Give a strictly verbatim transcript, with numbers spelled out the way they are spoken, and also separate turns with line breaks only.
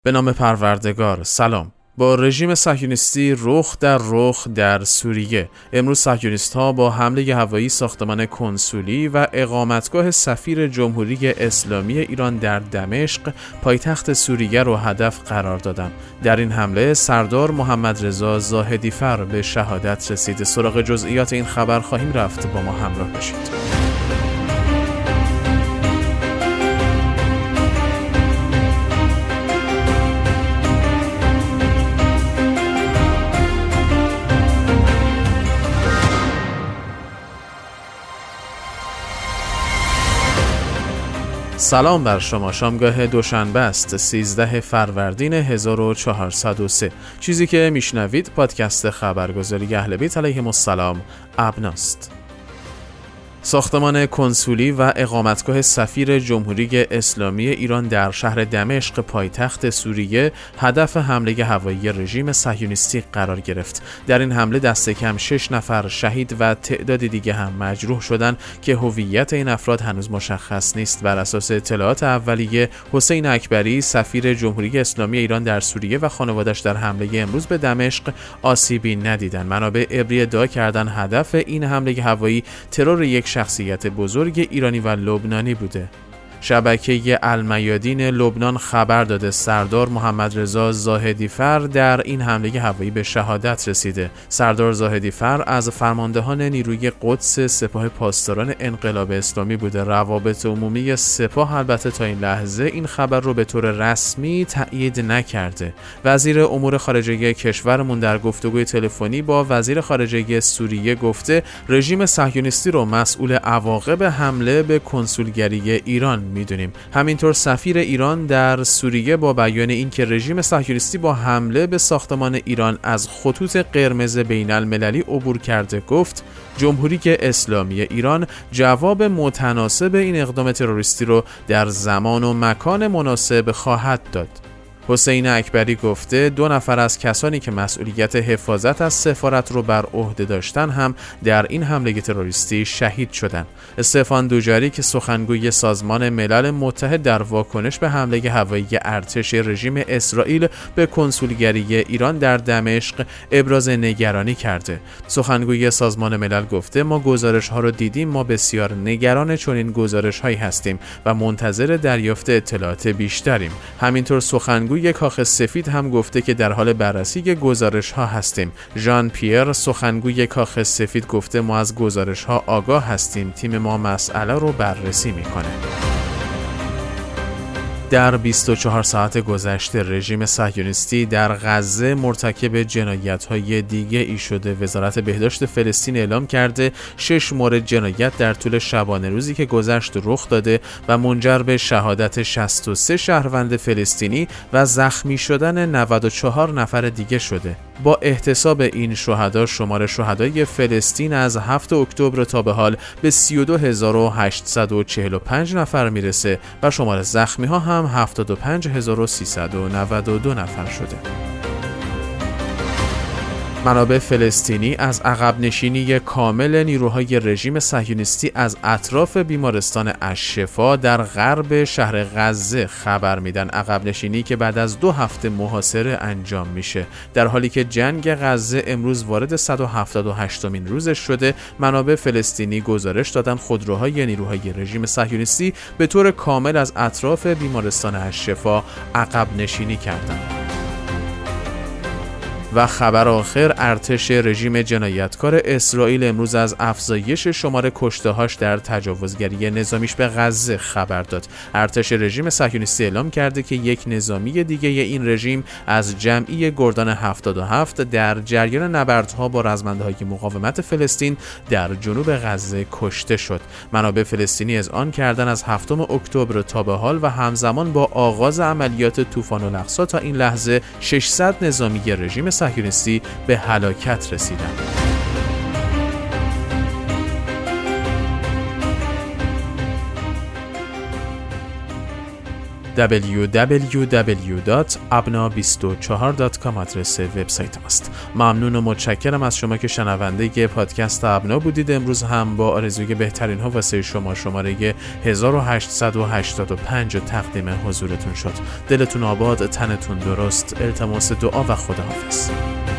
به نام پروردگار. سلام. با رژیم صهیونیستی رخ در رخ در سوریه، امروز صهیونیست‌ها با حمله هوایی ساختمان کنسولی و اقامتگاه سفیر جمهوری اسلامی ایران در دمشق، پایتخت سوریه را هدف قرار دادند. در این حمله سردار محمد رضا زاهدی فر به شهادت رسید. سراغ جزئیات این خبر خواهیم رفت، با ما همراه باشید. سلام بر شما. شامگاه دوشنبه است، سیزده فروردین هزار و چهارصد و سه. چیزی که میشنوید پادکست خبرگزاری اهل بیت علیهم السلام ابناست. ساختمان کنسولی و اقامتگاه سفیر جمهوری اسلامی ایران در شهر دمشق پایتخت سوریه هدف حمله هوایی رژیم صهیونیستی قرار گرفت. در این حمله دست کم شش نفر شهید و تعداد دیگه هم مجروح شدند که هویت این افراد هنوز مشخص نیست. بر اساس اطلاعات اولیه، حسین اکبری سفیر جمهوری اسلامی ایران در سوریه و خانواده‌اش در حمله امروز به دمشق آسیبی ندیدند. منابع عبری ادعا کردند هدف این حمله هوایی ترور یک شخصیت بزرگ ایرانی و لبنانی بوده. شبکه المیادین لبنان خبر داده سردار محمد رضا زاهدی فر در این حمله هوایی به شهادت رسیده. سردار زاهدی فر از فرماندهان نیروی قدس سپاه پاسداران انقلاب اسلامی بوده. روابط عمومی سپاه البته تا این لحظه این خبر رو به طور رسمی تایید نکرده. وزیر امور خارجه کشورمون در گفتگوی تلفنی با وزیر خارجه سوریه گفته رژیم صهیونیستی رو مسئول عواقب حمله به کنسولگری ایران میدونیم. همینطور سفیر ایران در سوریه با بیان اینکه رژیم صهیونیستی با حمله به ساختمان ایران از خطوط قرمز بین المللی عبور کرده گفت جمهوری اسلامی ایران جواب متناسب این اقدام تروریستی رو در زمان و مکان مناسب خواهد داد. حسین اکبری گفته دو نفر از کسانی که مسئولیت حفاظت از سفارت رو بر عهده داشتن هم در این حمله تروریستی شهید شدند. استفان دوجاریک که سخنگوی سازمان ملل متحد در واکنش به حمله هوایی ارتش رژیم اسرائیل به کنسولگری ایران در دمشق ابراز نگرانی کرده. سخنگوی سازمان ملل گفته ما گزارش ها رو دیدیم، ما بسیار نگران چنین گزارش هایی هستیم و منتظر دریافت اطلاعات بیشتریم. همینطور سخنگوی یک کاخ سفید هم گفته که در حال بررسی گزارش ها هستیم. ژان پیر سخنگوی کاخ سفید گفته ما از گزارش ها آگاه هستیم، تیم ما مسئله رو بررسی میکنه. در بیست و چهار ساعت گذشته رژیم صهیونیستی در غزه مرتکب جنایت‌های دیگه ای شده. وزارت بهداشت فلسطین اعلام کرده شش مورد جنایت در طول شبانه روزی که گذشت رخ داده و منجر به شهادت شصت و سه شهروند فلسطینی و زخمی شدن نود و چهار نفر دیگه شده. با احتساب این شهدا شمار شهدای فلسطین از هفتم اکتبر تا به حال به سی و دو هزار و هشتصد و چهل و پنج نفر میرسه و شمار زخمی ها هم هفتاد و پنج هزار و سیصد و نود و دو نفر شده. منابع فلسطینی از عقب نشینی کامل نیروهای رژیم صهیونیستی از اطراف بیمارستان الشفا در غرب شهر غزه خبر میدن. عقب نشینی که بعد از دو هفته محاصره انجام میشه. در حالی که جنگ غزه امروز وارد صد و هفتاد و هشتمین روزش شده، منابع فلسطینی گزارش دادن خودروهای نیروهای رژیم صهیونیستی به طور کامل از اطراف بیمارستان الشفا عقب نشینی کردند. و خبر آخر، ارتش رژیم جنایتکار اسرائیل امروز از افزایش شمار کشته‌هاش در تجاوزگری نظامیش به غزه خبر داد. ارتش رژیم صهیونیستی اعلام کرده که یک نظامی دیگه این رژیم از جمعی گردان هفتاد و هفت در جریان نبردها با رزمنده‌های مقاومت فلسطین در جنوب غزه کشته شد. منابع فلسطینی اذعان کردن از هفتم اکتبر تا به حال و همزمان با آغاز عملیات طوفان الاقصی تا این لحظه ششصد نظامی رژیم صهیونیستی به هلاکت رسیدند. دبلیو دبلیو دبلیو دات ابنا بیست و چهار دات کام آدرس وبسایت ماست. ممنون و متشکرم از شما که شنونده پادکست ابنا بودید. امروز هم با آرزوی بهترین ها واسه شما شماره هزار و هشتصد و هشتاد و پنج تقدیم حضورتون شد. دلتون آباد، تنتون درست. التماس دعا و خداحافظ.